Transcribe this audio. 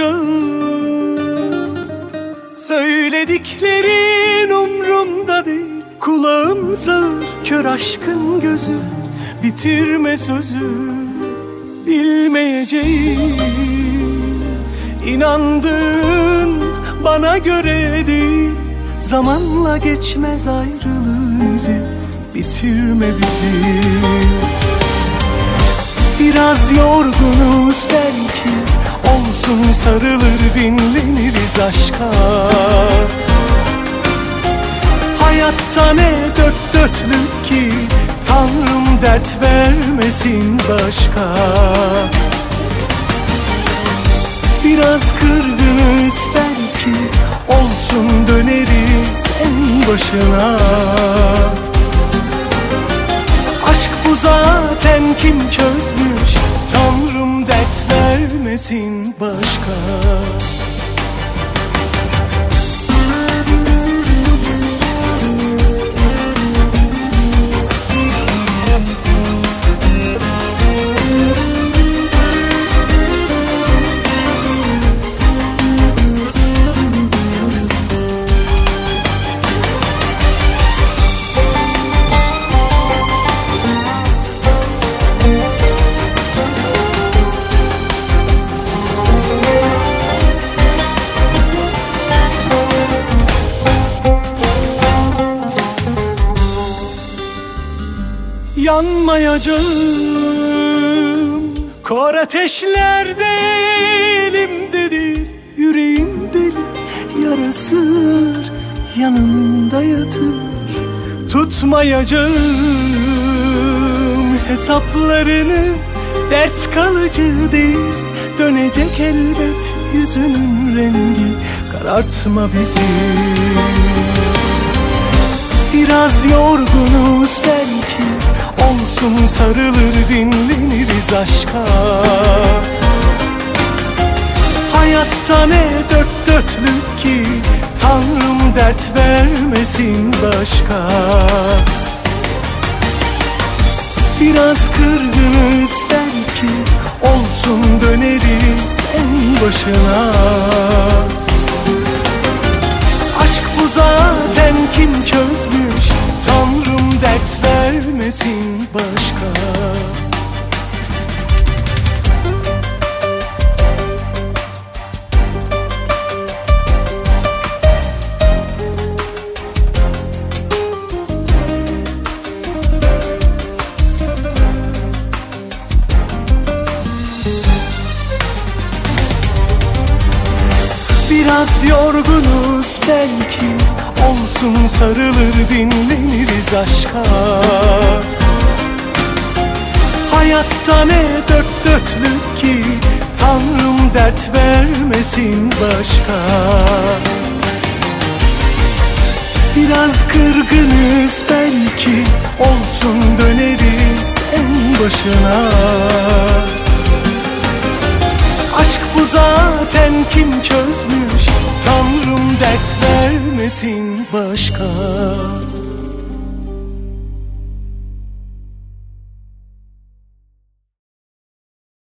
Yanmayacağım. Söylediklerin umrumda değil. Kulağım sağır, kör aşkın gözü. Bitirme sözü, bilmeyeceğim. İnandığın bana göre değil. Zamanla geçmez ayrılığın izi. Bitirme bizi. Biraz yorgunuz belki, olsun sarılır dinleniriz aşka. Hayatta ne dört dörtlük ki, Tanrım dert vermesin başka. Biraz kırgınız belki, olsun döneriz en başına. Aşk bu zaten, kim çözmüş, Tanrım dert vermesin başka. Yanmayacağım. Kor ateşlerde elimdedir, yüreğim deli, yarasır yanında yatır. Tutmayacağım hesaplarını, dert kalıcı değil. Dönecek elbet yüzünün rengi, karartma bizi. Biraz yorgunuz belki, olsun sarılır dinleniriz aşka. Hayatta ne dört dörtlük ki, Tanrım dert vermesin başka. Biraz kırgınız belki, olsun döneriz en başına. Aşk bu zaten, kim çözmüş, Tanrım dert vermesin başka. Biraz yorgunuz belki, olsun sarılır dinleniriz aşka. Hayatta ne dört dörtlük ki, Tanrım dert vermesin başka. Biraz kırgınız belki, olsun döneriz en başına. Aşk bu zaten, kim çözmüş, Tanrım dert vermesin başka.